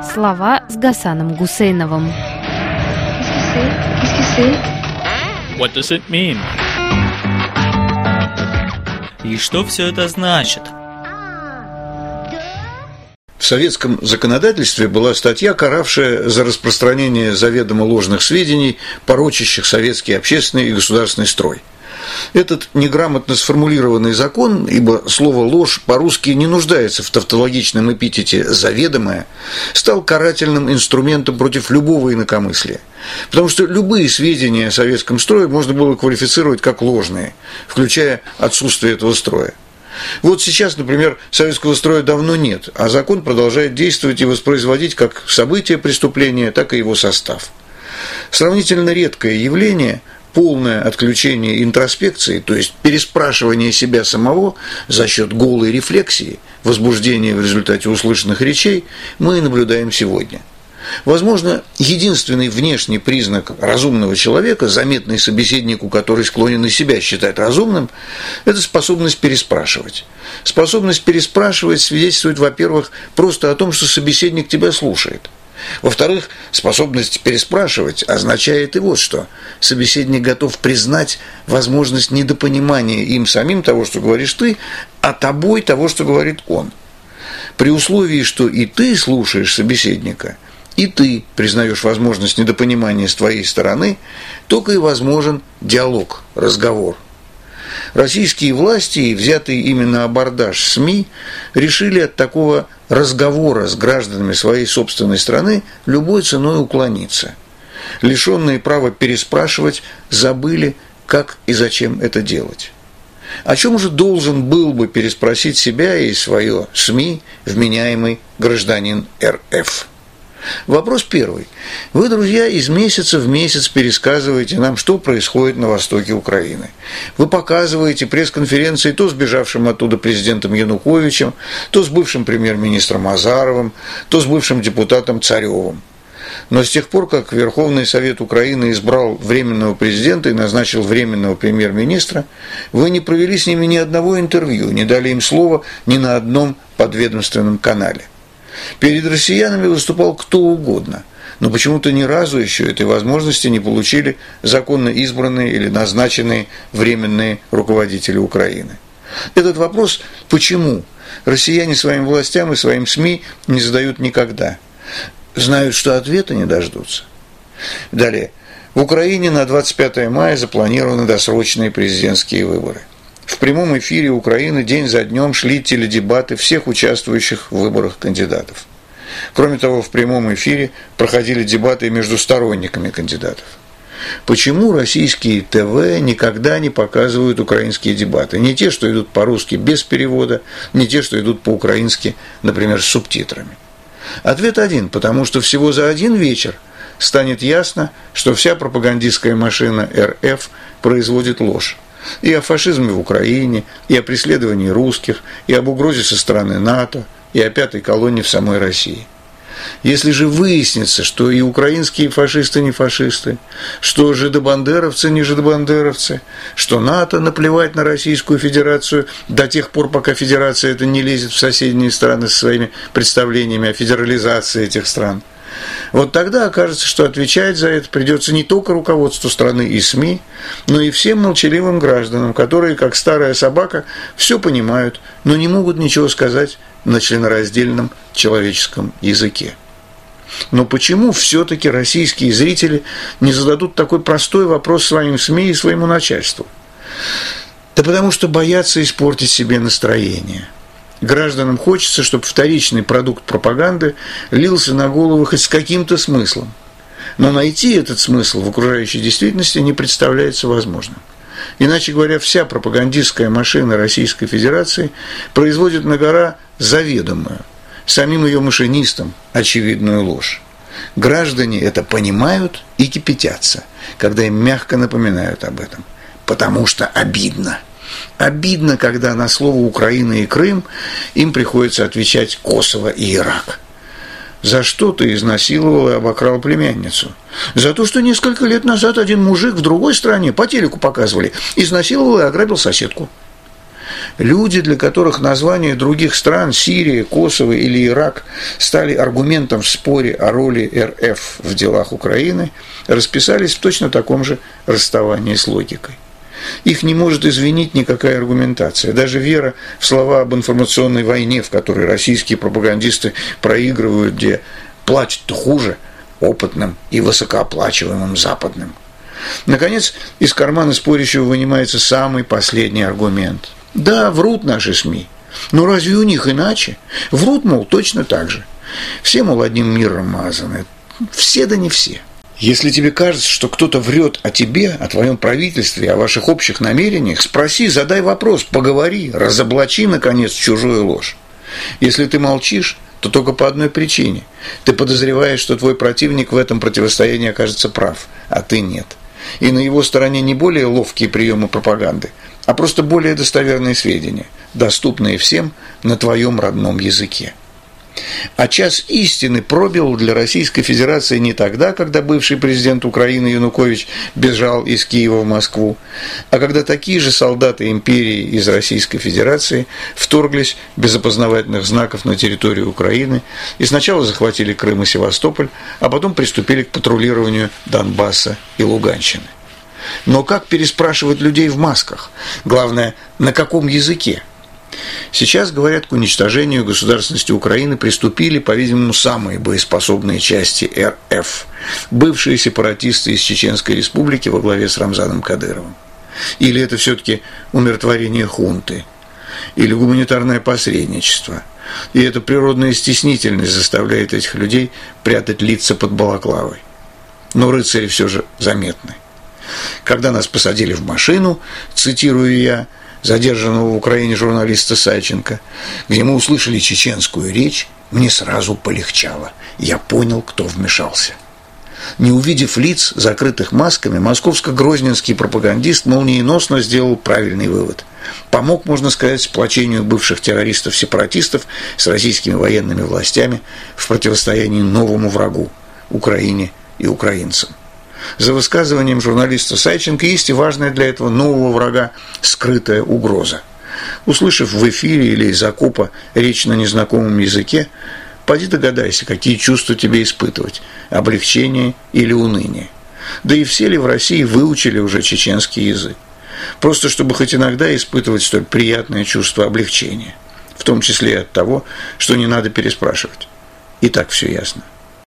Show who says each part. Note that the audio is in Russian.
Speaker 1: Слова с Гасаном Гусейновым.
Speaker 2: What does it mean? И что все это значит?
Speaker 3: В советском законодательстве была статья, каравшая за распространение заведомо ложных сведений, порочащих советский общественный и государственный строй. Этот неграмотно сформулированный закон, ибо слово «ложь» по-русски не нуждается в тавтологичном эпитете «заведомое», стал карательным инструментом против любого инакомыслия. Потому что любые сведения о советском строе можно было квалифицировать как ложные, включая отсутствие этого строя. Вот сейчас, например, советского строя давно нет, а закон продолжает действовать и воспроизводить как события преступления, так и его состав. Сравнительно редкое явление – полное отключение интроспекции, то есть переспрашивание себя самого за счет голой рефлексии, возбуждения в результате услышанных речей, мы наблюдаем сегодня. Возможно, единственный внешний признак разумного человека, заметный собеседнику, который склонен и себя считать разумным, это способность переспрашивать. Способность переспрашивать свидетельствует, во-первых, просто о том, что собеседник тебя слушает. Во-вторых, способность переспрашивать означает и вот что. Собеседник готов признать возможность недопонимания им самим того, что говоришь ты, а тобой того, что говорит он. При условии, что и ты слушаешь собеседника, и ты признаешь возможность недопонимания с твоей стороны, только и возможен диалог, разговор. Российские власти и взятые именно абордаж СМИ решили от такого разговора с гражданами своей собственной страны любой ценой уклониться. Лишенные права переспрашивать забыли, как и зачем это делать. О чем же должен был бы переспросить себя и свое СМИ вменяемый гражданин РФ? Вопрос первый. Вы, друзья, из месяца в месяц пересказываете нам, что происходит на востоке Украины. Вы показываете пресс-конференции то с бежавшим оттуда президентом Януковичем, то с бывшим премьер-министром Азаровым, то с бывшим депутатом Царевым. Но с тех пор, как Верховный Совет Украины избрал временного президента и назначил временного премьер-министра, вы не провели с ними ни одного интервью, не дали им слова ни на одном подведомственном канале. Перед россиянами выступал кто угодно, но почему-то ни разу еще этой возможности не получили законно избранные или назначенные временные руководители Украины. Этот вопрос «почему?» россияне своим властям и своим СМИ не задают никогда. Знают, что ответа не дождутся. Далее. В Украине на 25 мая запланированы досрочные президентские выборы. В прямом эфире Украины день за днем шли теледебаты всех участвующих в выборах кандидатов. Кроме того, в прямом эфире проходили дебаты между сторонниками кандидатов. Почему российские ТВ никогда не показывают украинские дебаты? Не те, что идут по-русски без перевода, не те, что идут по-украински, например, с субтитрами. Ответ один, потому что всего за один вечер станет ясно, что вся пропагандистская машина РФ производит ложь. И о фашизме в Украине, и о преследовании русских, и об угрозе со стороны НАТО, и о пятой колонне в самой России. Если же выяснится, что и украинские фашисты не фашисты, что жидобандеровцы не жидобандеровцы, что НАТО наплевать на Российскую Федерацию до тех пор, пока Федерация это не лезет в соседние страны со своими представлениями о федерализации этих стран, вот тогда окажется, что отвечать за это придется не только руководству страны и СМИ, но и всем молчаливым гражданам, которые, как старая собака, все понимают, но не могут ничего сказать на членораздельном человеческом языке. Но почему все-таки российские зрители не зададут такой простой вопрос своим СМИ и своему начальству? Да потому что боятся испортить себе настроение. Гражданам хочется, чтобы вторичный продукт пропаганды лился на голову хоть с каким-то смыслом. Но найти этот смысл в окружающей действительности не представляется возможным. Иначе говоря, вся пропагандистская машина Российской Федерации производит на гора заведомую, самим ее машинистам очевидную ложь. Граждане это понимают и кипятятся, когда им мягко напоминают об этом, потому что обидно. Обидно, когда на слово «Украина» и «Крым» им приходится отвечать «Косово» и «Ирак». За что ты изнасиловал и обокрал племянницу? За то, что несколько лет назад один мужик в другой стране, по телеку показывали, изнасиловал и ограбил соседку. Люди, для которых названия других стран, Сирия, Косово или Ирак, стали аргументом в споре о роли РФ в делах Украины, расписались в точно таком же расставании с логикой. Их не может извинить никакая аргументация. Даже вера в слова об информационной войне, в которой российские пропагандисты проигрывают, где платят-то хуже опытным и высокооплачиваемым западным. Наконец, из кармана спорящего вынимается самый последний аргумент. Да, врут наши СМИ, но разве у них иначе? Врут, мол, точно так же. Все, мол, одним миром мазаны. Все да не все. Если тебе кажется, что кто-то врет о тебе, о твоем правительстве, о ваших общих намерениях, спроси, задай вопрос, поговори, разоблачи, наконец, чужую ложь. Если ты молчишь, то только по одной причине. Ты подозреваешь, что твой противник в этом противостоянии окажется прав, а ты нет. И на его стороне не более ловкие приемы пропаганды, а просто более достоверные сведения, доступные всем на твоем родном языке. А час истины пробил для Российской Федерации не тогда, когда бывший президент Украины Янукович бежал из Киева в Москву, а когда такие же солдаты империи из Российской Федерации вторглись без опознавательных знаков на территорию Украины и сначала захватили Крым и Севастополь, а потом приступили к патрулированию Донбасса и Луганщины. Но как переспрашивать людей в масках? Главное, на каком языке? Сейчас, говорят, к уничтожению государственности Украины приступили, по-видимому, самые боеспособные части РФ, бывшие сепаратисты из Чеченской Республики во главе с Рамзаном Кадыровым. Или это все-таки умиротворение хунты, или гуманитарное посредничество. И эта природная стеснительность заставляет этих людей прятать лица под балаклавой. Но рыцари все же заметны. Когда нас посадили в машину, цитирую я, задержанного в Украине журналиста Сайченко, где мы услышали чеченскую речь, мне сразу полегчало. Я понял, кто вмешался. Не увидев лиц, закрытых масками, московско-грозненский пропагандист молниеносно сделал правильный вывод. Помог, можно сказать, сплочению бывших террористов-сепаратистов с российскими военными властями в противостоянии новому врагу – Украине и украинцам. За высказыванием журналиста Сайченко есть и важная для этого нового врага скрытая угроза. Услышав в эфире или из окопа речь на незнакомом языке, поди догадайся, какие чувства тебе испытывать – облегчение или уныние. Да и все ли в России выучили уже чеченский язык? Просто чтобы хоть иногда испытывать столь приятное чувство облегчения, в том числе и от того, что не надо переспрашивать. И так все ясно.